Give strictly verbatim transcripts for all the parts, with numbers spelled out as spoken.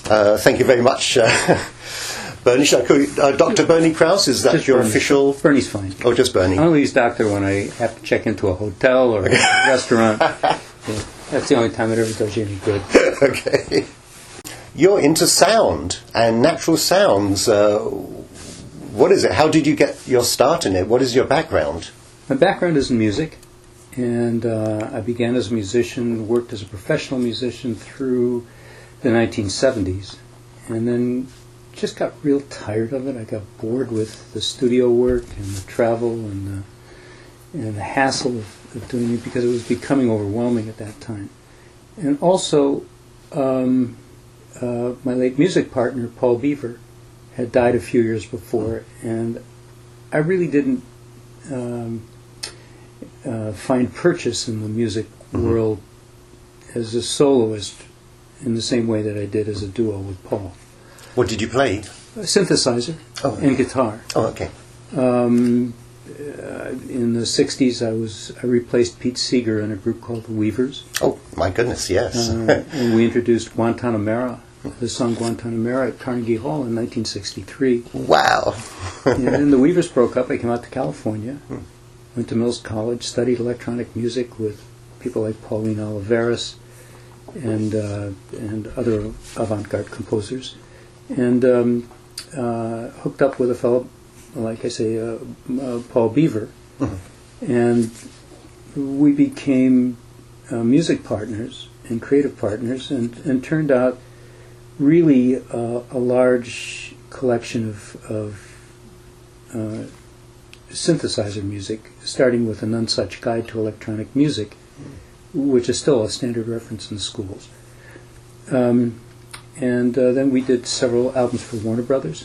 Uh, thank you very much, uh, Bernie. Shall I call you uh, Doctor Bernie Krause? Is that Just your Bernie. official? Bernie's fine. Oh, just Bernie. I only use doctor when I have to check into a hotel or a restaurant. Yeah, that's the only time it ever does you any good. Okay. You're into sound and natural sounds. Uh, what is it? How did you get your start in it? What is your background? My background is in music, and uh, I began as a musician, worked as a professional musician through the nineteen seventies, and then just got real tired of it. I got bored with the studio work and the travel and the, and the hassle of, of doing it because it was becoming overwhelming at that time. And also, um, uh, my late music partner, Paul Beaver, had died a few years before, and I really didn't um, uh, find purchase in the music mm-hmm. world as a soloist in the same way that I did as a duo with Paul. What did you play? A synthesizer oh. and guitar. Oh, okay. Um, uh, in the sixties, I was I replaced Pete Seeger in a group called the Weavers. Oh, my goodness, yes. uh, and we introduced Guantanamera, the song Guantanamera at Carnegie Hall in nineteen sixty-three. Wow. And then the Weavers broke up. I came out to California, hmm. went to Mills College, studied electronic music with people like Pauline Oliveras and uh, and other avant-garde composers, and um, uh, hooked up with a fellow, like I say, uh, uh, Paul Beaver, mm-hmm. and we became uh, music partners and creative partners, and, and turned out really uh, a large collection of, of uh, synthesizer music, starting with a None Such Guide to Electronic Music, which is still a standard reference in the schools. Um, and uh, then we did several albums for Warner Brothers.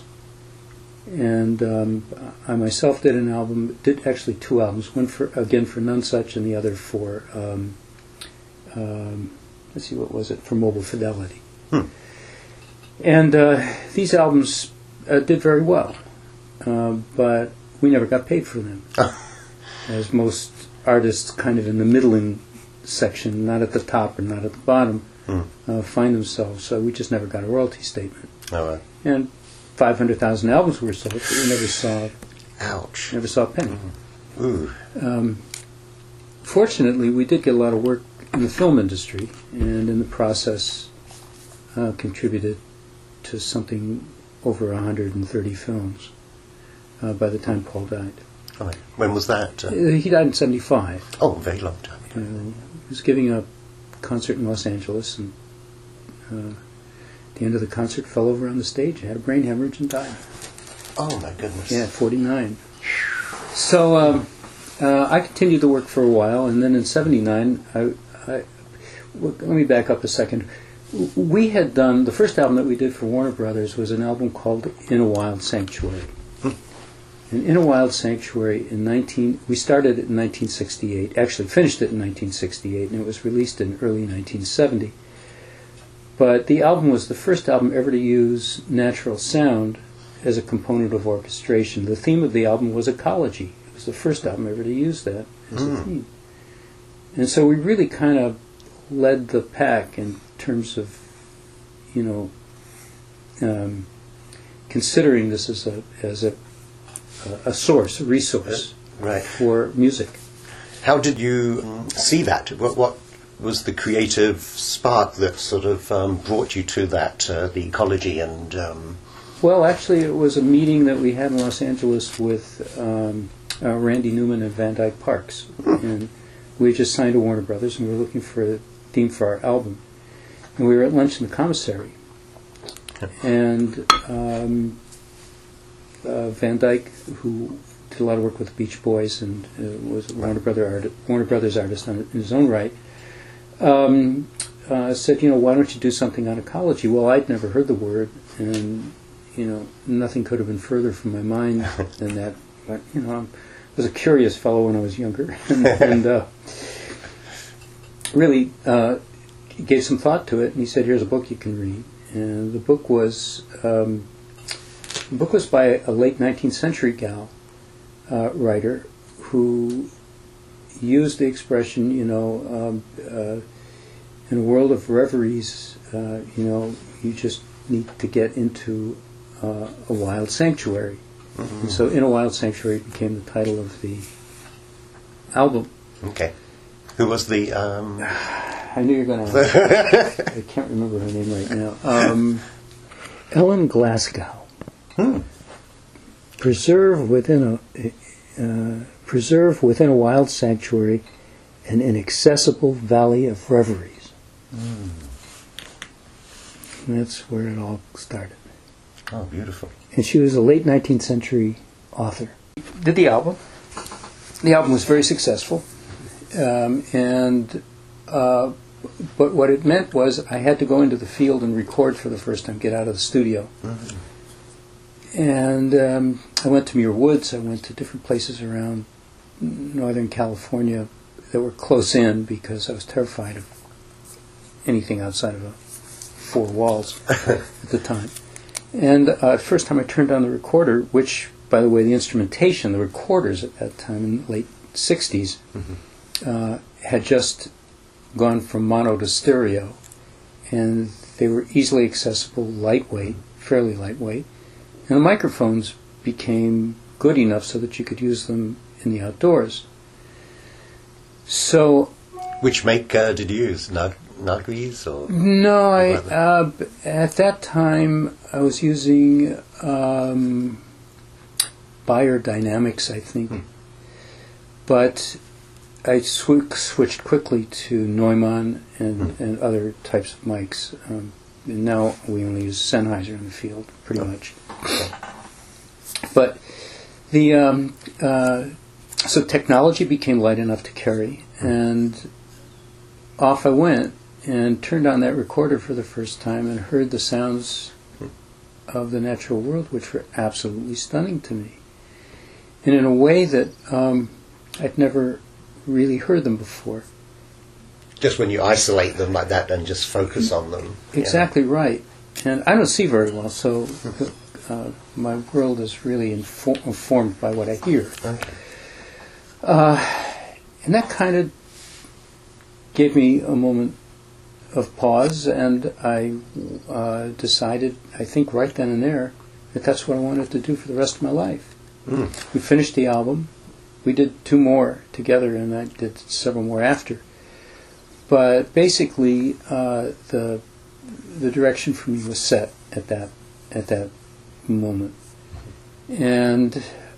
And um, I myself did an album, did actually two albums, one for, again for None Such and the other for, um, um, let's see, what was it, for Mobile Fidelity. Hmm. And uh, these albums uh, did very well, uh, but we never got paid for them. As most artists kind of in the middling section, not at the top or not at the bottom, mm. uh, find themselves. So we just never got a royalty statement. Oh, right. And five hundred thousand albums were sold, but we never saw. Ouch. Never saw a penny. Mm. Ooh. Um, fortunately, we did get a lot of work in the film industry, and in the process, uh, contributed to something over one hundred thirty films uh, by the time Paul died. Oh, right. When was that? Uh, he died in seventy-five. Oh, a very long time. Uh, he was giving a concert in Los Angeles, and uh, at the end of the concert fell over on the stage, had a brain hemorrhage, and died. Oh, my goodness. Yeah, forty-nine. So um, uh, I continued to work for a while, and then in seventy-nine, I, I, well, let me back up a second. We had done, the first album that we did for Warner Brothers was an album called In a Wild Sanctuary. And In a Wild Sanctuary, in nineteen, we started it in nineteen sixty-eight, actually finished it in nineteen sixty-eight, and it was released in early nineteen seventy. But the album was the first album ever to use natural sound as a component of orchestration. The theme of the album was ecology. It was the first album ever to use that as mm. a theme. And so we really kind of led the pack in terms of, you know, um, considering this as a as a a source, a resource right. for music. How did you see that? What, what was the creative spark that sort of um, brought you to that, uh, the ecology and... Um... Well, actually, it was a meeting that we had in Los Angeles with um, uh, Randy Newman and Van Dyke Parks. And we had just signed to Warner Brothers, and we were looking for a theme for our album. And we were at lunch in the commissary. And... Um, Uh, Van Dyke, who did a lot of work with the Beach Boys and uh, was a Warner, Brother art- Warner Brothers artist on, in his own right, um, uh, said, you know, why don't you do something on ecology? Well, I'd never heard the word, and, you know, nothing could have been further from my mind than that. But, you know, I was a curious fellow when I was younger, and, and uh, really uh, gave some thought to it, and he said, here's a book you can read. And the book was... Um, The book was by a late nineteenth century gal uh, writer who used the expression, you know, um, uh, in a world of reveries, uh, you know, you just need to get into uh, A Wild Sanctuary. Mm-hmm. And so In a Wild Sanctuary became the title of the album. Okay. Who was the... Um... I knew you were going to... I can't remember her name right now. Um, Ellen Glasgow. Hmm. Preserve within a... Uh, preserve within a wild sanctuary an inaccessible valley of reveries. Mm. And that's where it all started. Oh, beautiful. And she was a late nineteenth century author. Did the album. The album was very successful. Um, and uh, but what it meant was I had to go into the field and record for the first time, get out of the studio. Mm-hmm. And um, I went to Muir Woods. I went to different places around Northern California that were close in because I was terrified of anything outside of a four walls at the time. And uh, first time I turned on the recorder, which, by the way, the instrumentation, the recorders at that time in the late sixties, mm-hmm. uh, had just gone from mono to stereo, and they were easily accessible, lightweight, fairly lightweight, and the microphones became good enough so that you could use them in the outdoors. So, which make uh, did you use? Nag- Nagris or no, I uh, at that time I was using um, Beyerdynamics, I think, hmm. but I sw- switched quickly to Neumann and, hmm. and other types of mics. Um, and now we only use Sennheiser in the field, pretty oh. much. Okay. But the um, uh, so technology became light enough to carry, hmm. and off I went and turned on that recorder for the first time and heard the sounds hmm. of the natural world, which were absolutely stunning to me, and in a way that um, I'd never really heard them before. Just when you isolate them like that and just focus on them. Exactly yeah. right. And I don't see very well, so uh, my world is really infor- informed by what I hear. Okay. Uh, and that kind of gave me a moment of pause, and I uh, decided, I think right then and there, that that's what I wanted to do for the rest of my life. Mm. We finished the album. We did two more together, and I did several more after. But basically, uh, the the direction for me was set at that at that moment, and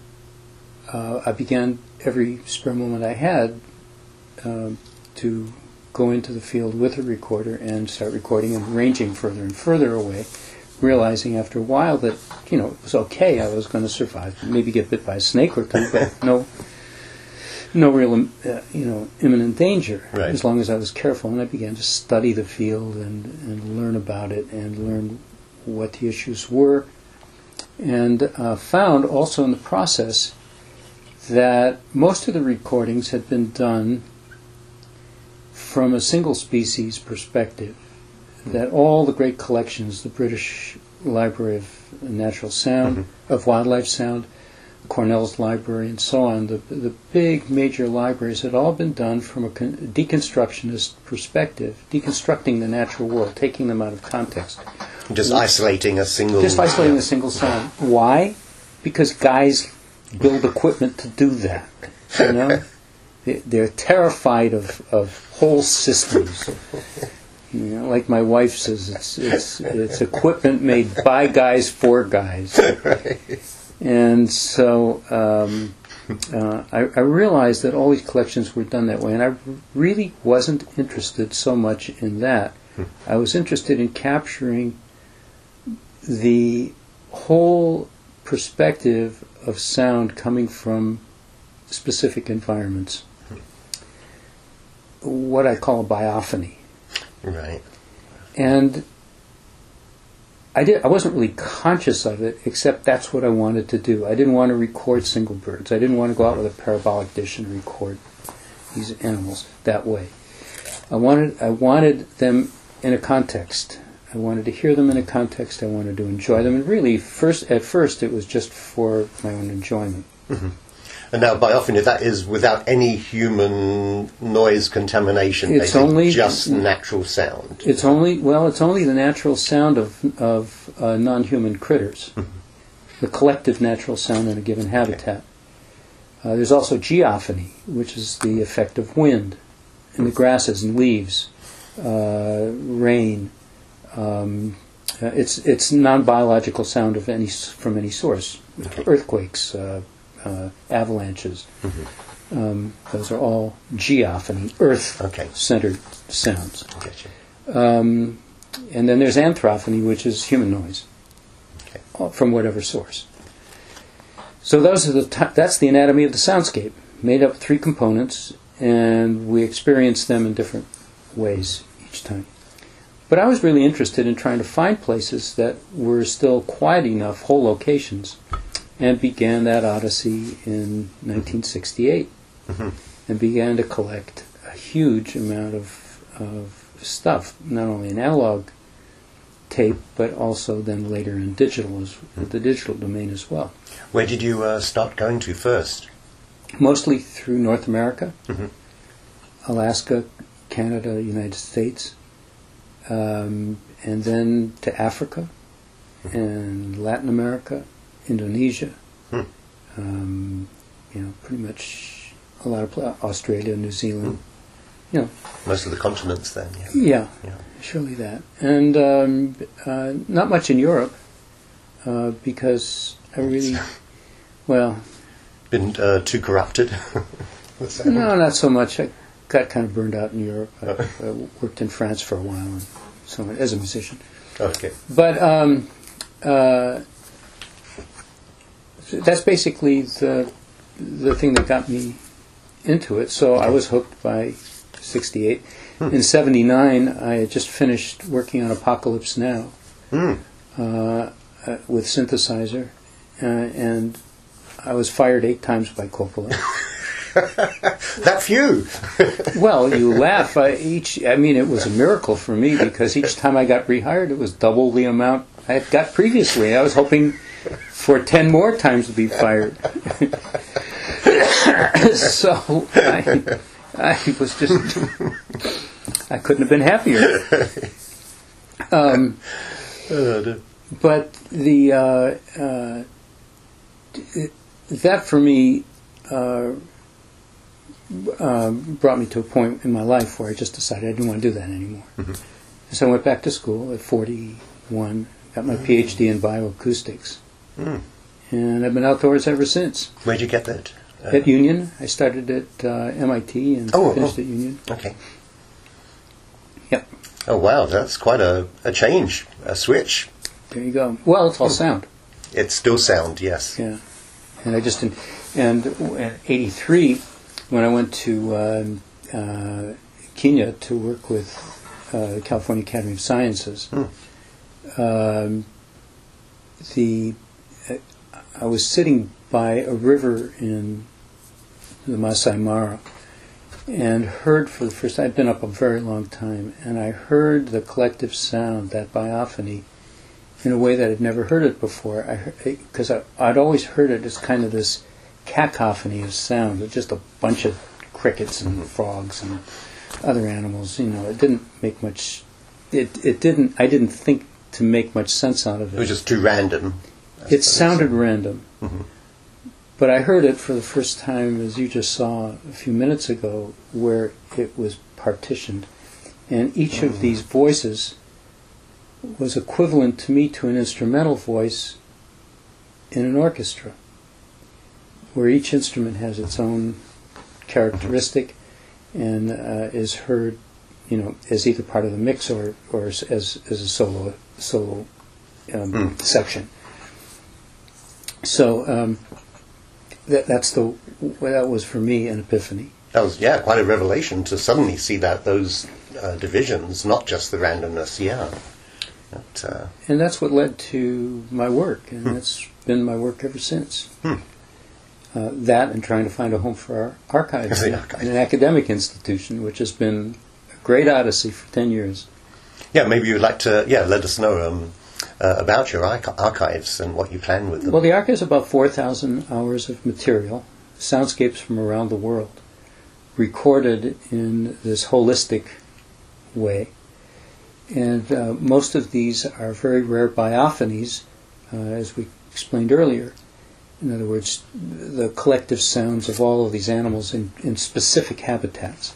uh, I began every spare moment I had uh, to go into the field with a recorder and start recording and ranging further and further away, realizing after a while that you know it was okay. I was going to survive, maybe get bit by a snake or two, but no. No real, uh, you know, imminent danger, right. as long as I was careful. And I began to study the field and, and learn about it and learn what the issues were, and uh, found also in the process that most of the recordings had been done from a single species perspective. Mm-hmm. That all the great collections, the British Library of Natural Sound, mm-hmm. of Wildlife Sound, Cornell's library, and so on, the the big major libraries had all been done from a con- deconstructionist perspective, deconstructing the natural world, taking them out of context. Just Wh- isolating a single... Just isolating yeah. a single sound. Why? Because guys build equipment to do that, you know? they, they're terrified of, of whole systems. You know, like my wife says, it's, it's, it's equipment made by guys for guys. Right. And so um, uh, I, I realized that all these collections were done that way, and I really wasn't interested so much in that. Hmm. I was interested in capturing the whole perspective of sound coming from specific environments, hmm. what I call a biophony. Right. And I did. I wasn't really conscious of it, except that's what I wanted to do. I didn't want to record single birds. I didn't want to go out with a parabolic dish and record these animals that way. I wanted. I wanted them in a context. I wanted to hear them in a context. I wanted to enjoy them. And really, first at first, it was just for my own enjoyment. Mm-hmm. And now, biophony, that is without any human noise contamination. It's basically, only just natural sound. It's only well, it's only the natural sound of of uh, non-human critters, the collective natural sound in a given habitat. Uh, there's also geophony, which is the effect of wind in the grasses and leaves, uh, rain. Um, uh, it's it's non-biological sound of any s- from any source, Okay. earthquakes, uh, uh, avalanches. Mm-hmm. Um, those are all geophony, earth-centered Okay. sounds. Gotcha. Um, and then there's anthrophony, which is human noise, Okay. uh, from whatever source. So those are the t- that's the anatomy of the soundscape, made up of three components, and we experience them in different ways each time. But I was really interested in trying to find places that were still quiet enough, whole locations, and began that odyssey in nineteen sixty-eight, Mm-hmm. and began to collect a huge amount of, of stuff, not only in analog tape, but also then later in digital, as, the digital domain as well. Where did you uh, start going to first? Mostly through North America, Mhm. Alaska, Canada, United States, um, and then to Africa and Latin America, Indonesia, Hmm. um, you know, pretty much a lot of pla- Australia, New Zealand, you know, Most of the continents then, yeah. yeah, Yeah. surely that, and um, uh, not much in Europe uh, because I really, well, Been uh, too corrupted? What's that? no, not so much. I got kind of burned out in Europe. I, Oh. I worked in France for a while, and so on, as a musician. Okay. But um, uh, that's basically the the thing that got me into it. So I was hooked by sixty-eight. In seventy-nine, I had just finished working on Apocalypse Now Mm. uh, uh, with synthesizer, uh, and I was fired eight times by Coppola. That few! Well, you laugh. I, each, I mean, it was a miracle for me because each time I got rehired, it was double the amount I had got previously. I was hoping for ten more times to be fired. So I, I was just, I couldn't have been happier. Um, Oh, dear. but the uh, uh, it, that for me uh, uh, brought me to a point in my life where I just decided I didn't want to do that anymore. Mm-hmm. So I went back to school at forty-one, got my PhD in bioacoustics, Mm. and I've been outdoors ever since. Where'd you get that? Uh, At Union, I started at uh, M I T and Oh, finished oh. at Union. Okay. Yep, Oh, wow, that's quite a, a change, a switch. there you go. Well, it's all sound. It's still sound, yes. Yeah, and I just in, and at eighty-three, when I went to um, uh, Kenya to work with uh, the California Academy of Sciences, Hmm. um, the uh, I was sitting by a river in the Masai Mara and heard for the first time. I'd been up a very long time, and I heard the collective sound, that biophony, in a way that I'd never heard it before. I because I'd always heard it as kind of this cacophony of sound, with just a bunch of crickets and frogs and other animals. You know, it didn't make much. It it didn't. I didn't think to make much sense out of It it. was just too random. I It suppose. sounded random, Mhm. but I heard it for the first time, as you just saw a few minutes ago, where it was partitioned, and each of these voices was equivalent to me to an instrumental voice in an orchestra, where each instrument has its own characteristic and uh, is heard, you know, as either part of the mix or or as as, as a solo solo um, Mm. section. So um, that that's the that was for me an epiphany. That was, yeah, quite a revelation to suddenly see that those uh, divisions, not just the randomness, yeah. That, uh, And that's what led to my work, and that's been my work ever since. Hmm. Uh, that and trying to find a home for our archives The in archive. an academic institution, which has been a great odyssey for ten years. yeah, maybe you'd like to, yeah, let us know um, uh, about your archi- archives and what you plan with them. Well, the archive is about four thousand hours of material, soundscapes from around the world, recorded in this holistic way. And uh, most of these are very rare biophonies, uh, as we explained earlier. In other words, the collective sounds of all of these animals in, in specific habitats.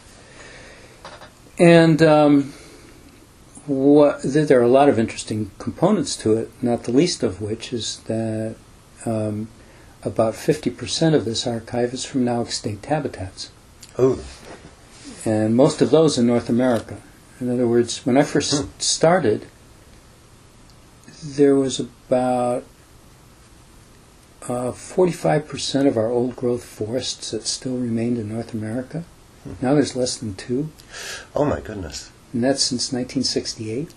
And um, what, there are a lot of interesting components to it, not the least of which is that um, about fifty percent of this archive is from now extinct habitats. Oh. And most of those in North America. In other words, when I first hmm. started, there was about uh, forty-five percent of our old-growth forests that still remained in North America. Hmm. Now there's less than two. Oh, my goodness. And that's since nineteen sixty-eight.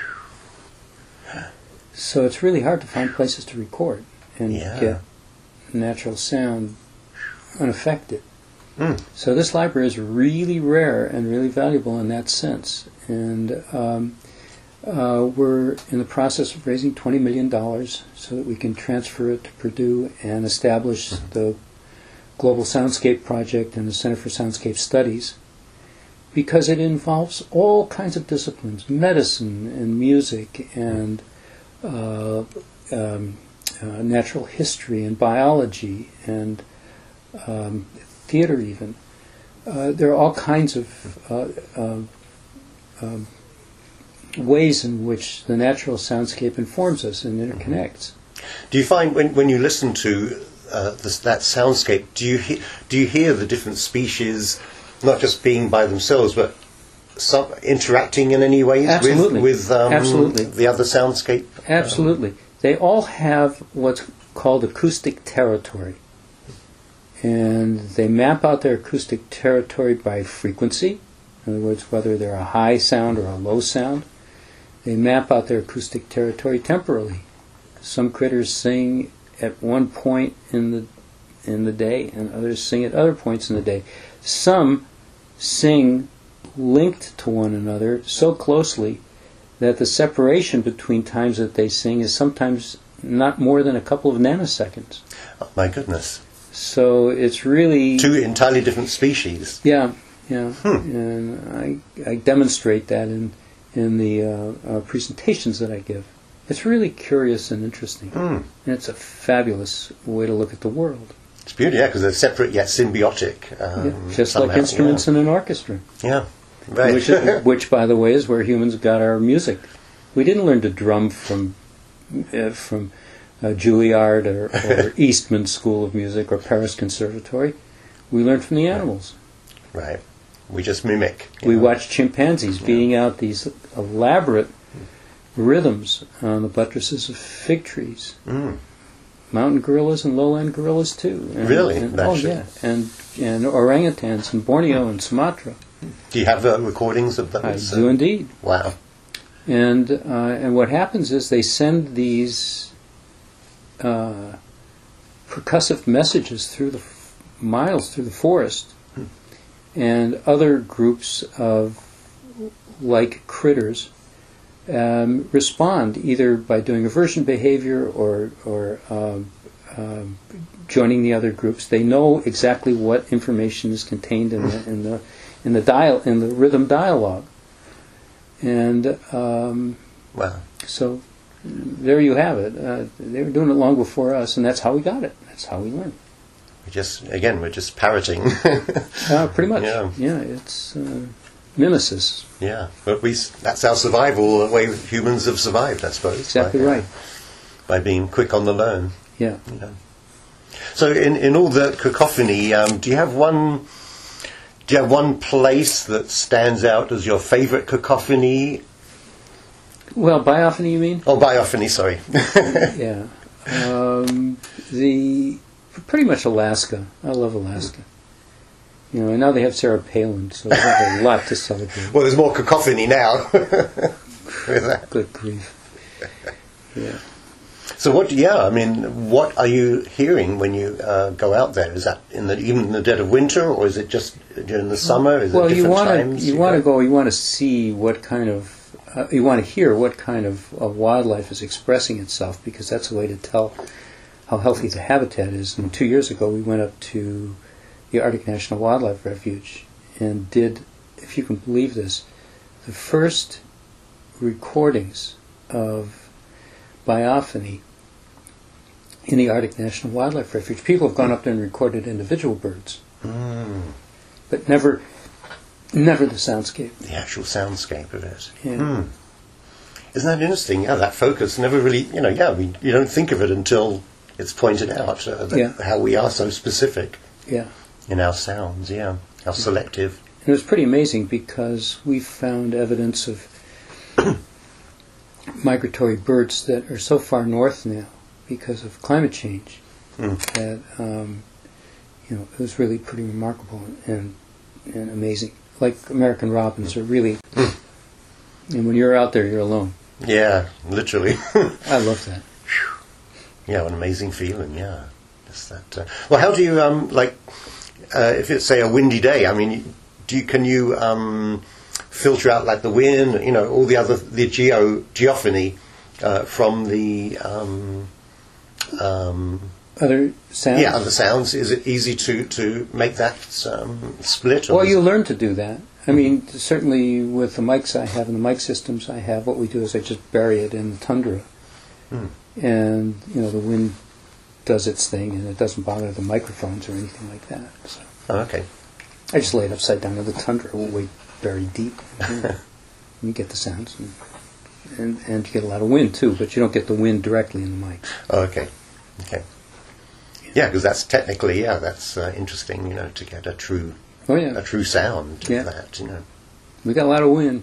So it's really hard to find places to record and yeah. get natural sound unaffected. Mm. So this library is really rare and really valuable in that sense. And um, uh, we're in the process of raising twenty million dollars so that we can transfer it to Purdue and establish mm-hmm. the Global Soundscape Project and the Center for Soundscape Studies, because it involves all kinds of disciplines, medicine and music and uh, um, uh, natural history and biology and um, theater even. Uh, there are all kinds of uh, uh, uh, ways in which the natural soundscape informs us and interconnects. Do you find when, when you listen to uh, this, that soundscape, do you he- do you hear the different species not just being by themselves, but some interacting in any way Absolutely. with, with um, Absolutely. the other soundscape? Absolutely. Um, they all have what's called acoustic territory. And they map out their acoustic territory by frequency. In other words, whether they're a high sound or a low sound. They map out their acoustic territory temporally. Some critters sing at one point in the in the day, and others sing at other points in the day. Some sing linked to one another so closely that the separation between times that they sing is sometimes not more than a couple of nanoseconds. Oh, my goodness. So it's really... Two entirely different species. Yeah, yeah. Hmm. And I, I demonstrate that in, in the uh, uh, presentations that I give. It's really curious and interesting. Hmm. And it's a fabulous way to look at the world. It's beautiful, yeah, because they're separate yet symbiotic. Um, yeah, just somehow, like instruments yeah. in an orchestra. Yeah, right. Which, is, which, by the way, is where humans got our music. We didn't learn to drum from uh, from uh, Juilliard or, or Eastman School of Music or Paris Conservatory. We learned from the animals. Right. We just mimic. We know. watched chimpanzees yeah. beating out these elaborate rhythms on the buttresses of fig trees. Mm. Mountain gorillas and lowland gorillas too. And, really? And, oh yeah, and and orangutans in Borneo and Sumatra. Do you have uh, recordings of those? I do indeed. Wow. And uh, and what happens is they send these uh, percussive messages through the f- miles through the forest, hmm. and other groups of like critters Um, respond either by doing aversion behavior or or um, um, joining the other groups. They know exactly what information is contained in the in the in the dial in the rhythm dialogue, and um, wow. So there you have it. Uh, they were doing it long before us, and that's how we got it. That's how we learned. We just again we're just parroting. uh, pretty much. Yeah. Yeah. It's. Uh, Mimesis. Yeah, but we, that's our survival, the way humans have survived, I suppose. Exactly by, right. Uh, by being quick on the learn. Yeah. You know. So in, in all the cacophony, um, do you have one do you have one place that stands out as your favourite cacophony? Well, biophony, you mean? Oh, biophony, sorry. Yeah. Um, the pretty much Alaska. I love Alaska. You know, and now they have Sarah Palin, so they have a lot to celebrate. Well, there's more cacophony now. Good grief. Yeah. So what? Yeah, I mean, what are you hearing when you uh, go out there? Is that in the even in the dead of winter, or is it just during the summer? Is well, it you want times to you want to go. You want to see what kind of uh, you want to hear what kind of, of wildlife is expressing itself, because that's a way to tell how healthy the habitat is. And two years ago, we went up to the Arctic National Wildlife Refuge and did, if you can believe this, the first recordings of biophony in the Arctic National Wildlife Refuge. People have gone up there and recorded individual birds, Mm. but never, never the soundscape. The actual soundscape of it. Yeah. Hmm. Isn't that interesting? Yeah, that focus never really, you know, yeah, we, you don't think of it until it's pointed out, uh, that Yeah. how we are so specific Yeah. in our sounds, yeah, how selective. And it was pretty amazing because we found evidence of migratory birds that are so far north now because of climate change Mm. that um, you know it was really pretty remarkable and and amazing. Like American robins are really, and when you're out there, you're alone. Yeah, literally. I love that. Yeah, what an amazing feeling, yeah. Just that. Uh, well, how do you, um, like, uh, if it's, say, a windy day, I mean, do you, can you um, filter out, like, the wind, you know, all the other, the geo, geophony uh, from the, um, um, Other sounds. yeah, other sounds? Is it easy to, to make that um, split? Or Well, is- you learn to do that. I mean, certainly with the mics I have and the mic systems I have, what we do is I just bury it in the tundra. Hmm. And, you know, the wind does its thing and it doesn't bother the microphones or anything like that. So Oh, okay. I just lay it upside down in the tundra, way buried deep. And you get the sounds. And, and, and you get a lot of wind, too, but you don't get the wind directly in the mic. Oh, okay. Okay. Yeah, because that's technically, yeah, that's uh, interesting, you know, to get a true Oh, yeah. a true sound Yeah. of that, you know. We got a lot of wind.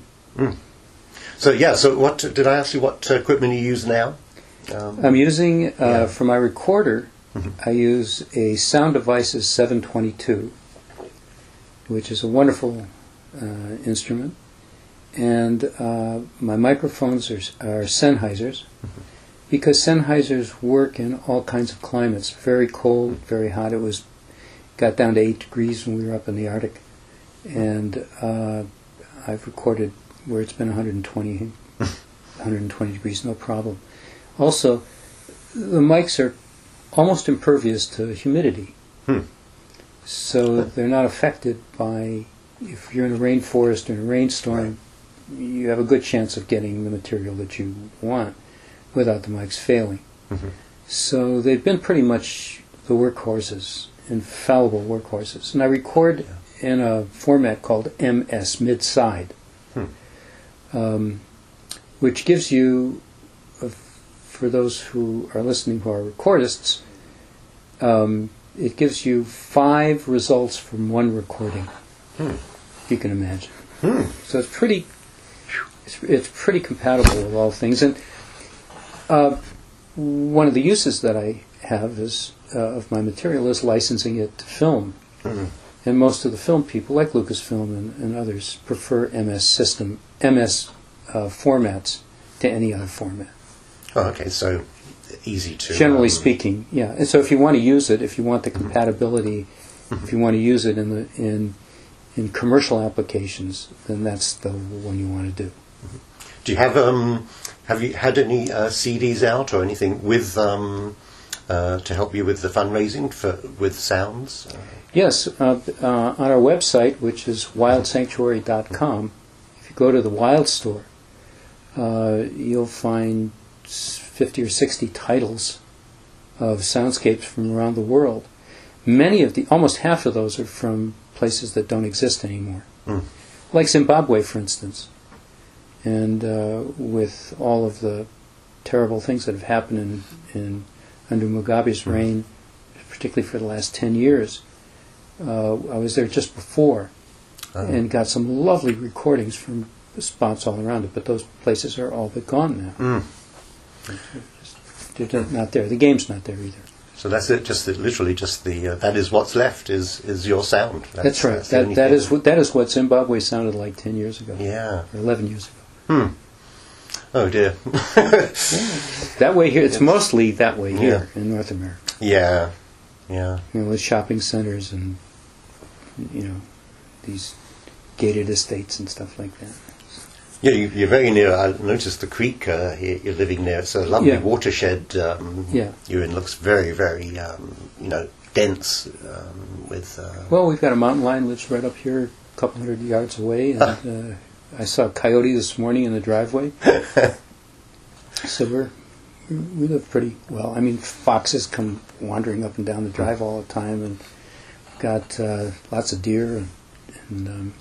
So yeah, so what did I ask you? What uh, equipment you use now? Um, I'm using, uh, Yeah. for my recorder, Mhm. I use a Sound Devices seven twenty-two, which is a wonderful uh, instrument. And uh, my microphones are, are Sennheisers, because Sennheisers work in all kinds of climates, very cold, very hot. It was got down to eight degrees when we were up in the Arctic. And uh, I've recorded where it's been one hundred twenty, one hundred twenty degrees, no problem. Also, the mics are almost impervious to humidity. Hmm. So they're not affected by, if you're in a rainforest or in a rainstorm, you have a good chance of getting the material that you want without the mics failing. Mhm. So they've been pretty much the workhorses, infallible workhorses. And I record in a format called M S, mid-side, Hmm. um, which gives you, uh, for those who are listening who are recordists, um, it gives you five results from one recording. Hmm. You can imagine. Hmm. So it's pretty, it's, it's pretty compatible with all things. And uh, one of the uses that I have is uh, of my material is licensing it to film. Mhm. And most of the film people, like Lucasfilm and, and others, prefer M S system, M S uh, formats to any other format. Oh, okay. So easy to Generally um, speaking, yeah. And so if you want to use it, if you want the compatibility, if you want to use it in the in in commercial applications, then that's the one you want to do. Do you have um have you had any uh, C Ds out or anything with um uh, to help you with the fundraising for with sounds? Uh, Yes, uh, uh, on our website, which is wild sanctuary dot com, if you go to the Wild Store, uh, you'll find s- fifty or sixty titles of soundscapes from around the world. Many of the, almost half of those are from places that don't exist anymore, Mm. like Zimbabwe, for instance. And uh, with all of the terrible things that have happened in, in under Mugabe's reign, particularly for the last ten years, uh, I was there just before oh. and got some lovely recordings from spots all around it, but those places are all but gone now. Mm. They're just not there. The game's not there either. So that's it. Just the, literally, just the uh, that is what's left is is your sound. That's, That's right. that's the That only that thing. is what that is what Zimbabwe sounded like ten years ago, Yeah. or eleven years ago. Hmm. Oh dear. That way here, it's mostly that way here Yeah. in North America. Yeah. Yeah. You know, with shopping centers and you know these gated estates and stuff like that. Yeah, you, you're very near. I noticed the creek uh, here you're living near. It's a lovely Yeah. watershed. Um, Yeah. you're in. Looks very, very, um, you know, dense um, with. Uh, Well, we've got a mountain lion lives right up here, a couple hundred yards away, and uh, I saw a coyote this morning in the driveway. So we're we live pretty well. I mean, foxes come wandering up and down the drive all the time, and we've got uh, lots of deer and, and um,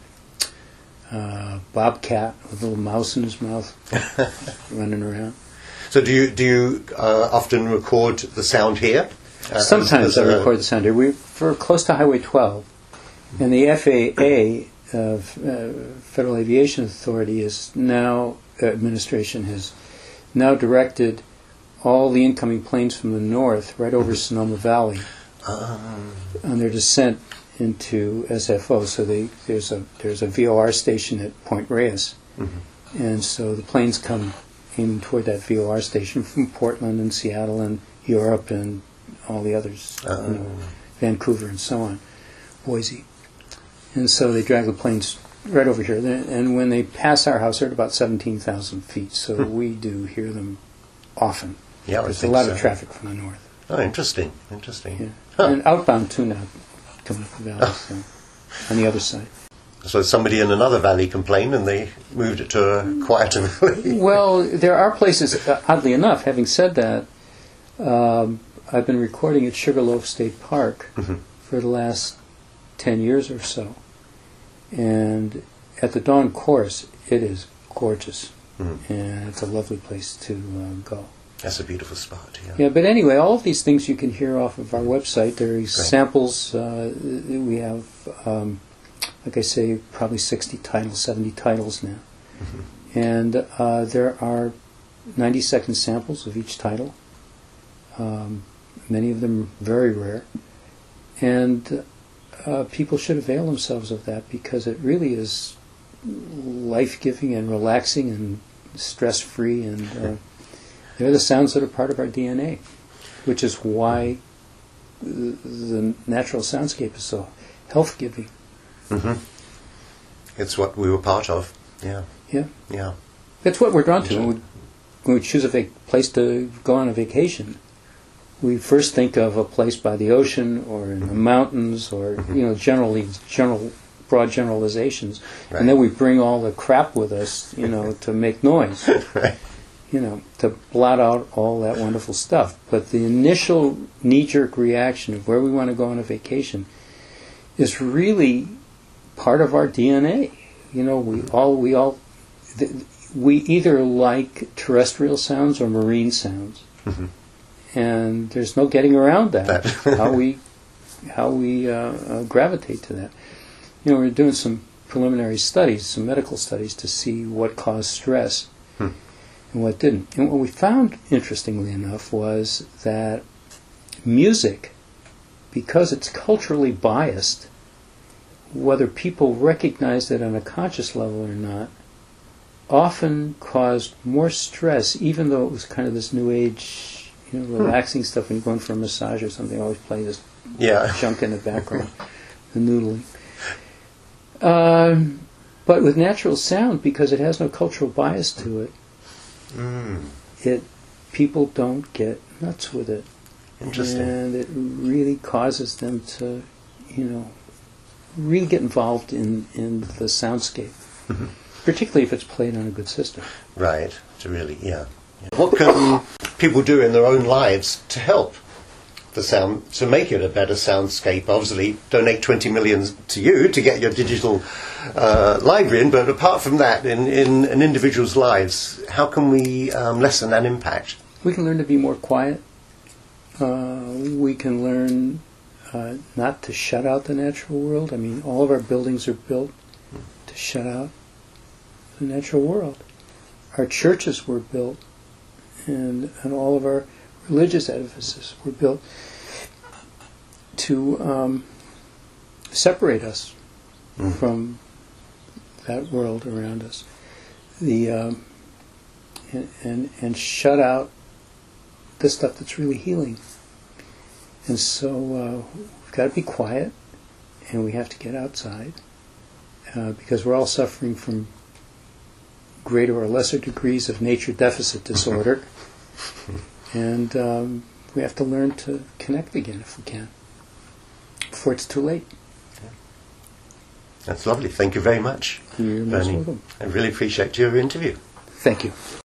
uh, bobcat with a little mouse in his mouth running around. So do you do you uh, often record the sound here? Uh, Sometimes as I a- record the sound here. We're for close to Highway twelve, and the F A A, uh, uh, Federal Aviation Authority, is now administration has now directed all the incoming planes from the north right over Sonoma Valley Um, on their descent into S F O. So they, there's a there's a V O R station at Point Reyes, and so the planes come aiming toward that V O R station from Portland and Seattle and Europe and all the others, you know, Vancouver and so on, Boise. And so they drag the planes right over here. And when they pass our house, they're at about seventeen thousand feet, so we do hear them often. yeah, I There's a think lot so. of traffic from the north. Oh, interesting, interesting. Yeah. Huh. And outbound too now, coming up the valley, so, on the other side. So somebody in another valley complained, and they moved it to a quieter valley. Well, there are places, uh, oddly enough, having said that, um, I've been recording at Sugarloaf State Park Mhm. for the last ten years or so. And at the Dawn Course, it is gorgeous. Mhm. And it's a lovely place to uh, go. That's a beautiful spot. Yeah. Yeah, but anyway, all of these things you can hear off of our website. There are Great. samples. Uh, we have, um, like I say, probably sixty titles, seventy titles now. And uh, there are ninety-second samples of each title. Um, many of them very rare. And uh, people should avail themselves of that because it really is life-giving and relaxing and stress-free, and uh, they're the sounds that are part of our D N A, which is why the, the natural soundscape is so health-giving. hmm It's what we were part of. Yeah. Yeah. Yeah. That's what we're drawn to when we, when we choose a vac- place to go on a vacation. We first think of a place by the ocean or in the mountains, or you know, generally general broad generalizations, Right. and then we bring all the crap with us, you know, to make noise, Right. you know, to blot out all that wonderful stuff. But the initial knee-jerk reaction of where we want to go on a vacation is really part of our D N A. You know, we all we all th- we either like terrestrial sounds or marine sounds, Mhm. and there's no getting around that. That. how we how we uh, uh, gravitate to that. You know, we're doing some preliminary studies, some medical studies, to see what caused stress Hmm. and what didn't. And what we found, interestingly enough, was that music, because it's culturally biased, whether people recognized it on a conscious level or not, often caused more stress, even though it was kind of this new age, you know, relaxing stuff. When you're going for a massage or something, always play this Yeah. junk in the background, the noodling. Um, but with natural sound, because it has no cultural bias to it, Mm. it people don't get nuts with it. Interesting. And it really causes them to, you know, really get involved in, in the soundscape, Mhm. particularly if it's played on a good system. Right. To really, yeah. yeah. What can people do in their own lives to help the sound, to make it a better soundscape? Obviously, donate twenty million to you to get your digital uh, library in, but apart from that, in, in an individual's lives, how can we um, lessen that impact? We can learn to be more quiet. Uh, we can learn uh, not to shut out the natural world. I mean, all of our buildings are built to shut out the natural world. Our churches were built, and, and all of our religious edifices were built to um, separate us Mm. from that world around us, the um, and, and and shut out the stuff that's really healing. And so uh, we've got to be quiet, and we have to get outside uh, because we're all suffering from greater or lesser degrees of nature deficit disorder, and um, we have to learn to connect again if we can, before it's too late. That's lovely. Thank you very much, You're most Bernie. welcome. I really appreciate your interview. Thank you.